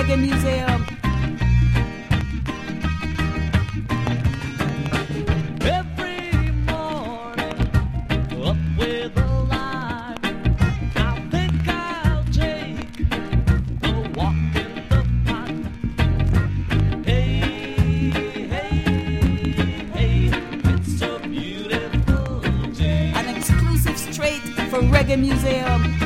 Reggae Museum. Every morning, up with a line. I think I'll take a walk in the park. Hey, hey, hey, it's a beautiful day. An exclusive straight for Reggae Museum.